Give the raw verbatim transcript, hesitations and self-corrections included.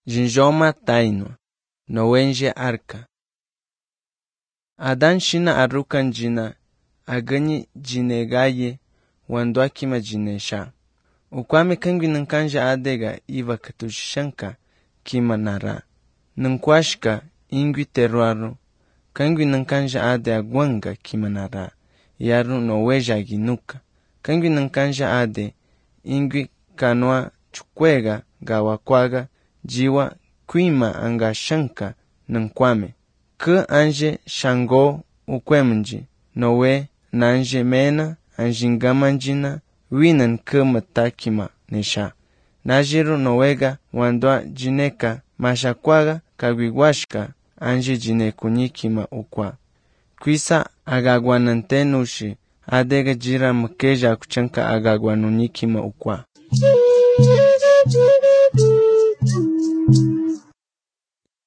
jinjoma tainwa, nowenje arka. Adan shina arukan jina, aganyi jinegaye, wandwa kima jinesha. Ukwame kangwi nankanja adega iva katushanka kima nara. Nankwashka ingwi teruaru, kangwi nankanja ade agwanga kima nara, yaru noweja ginuka. Kangwi nankanja ade ingwi kanwa chukwega gawakwaga jiwa kuima anga shanka nankwame. Ke anje shango ukwemunji, nowe nanje mena anjingamanjina winan ke matakima nesha. Najiru nowega wandwa jineka mashakwaga kagwigwashka anje jinekunyikima ukwa. Kwisa agagwanantenushi adega jira mkeja kuchanka agagwanunyikima ukwa.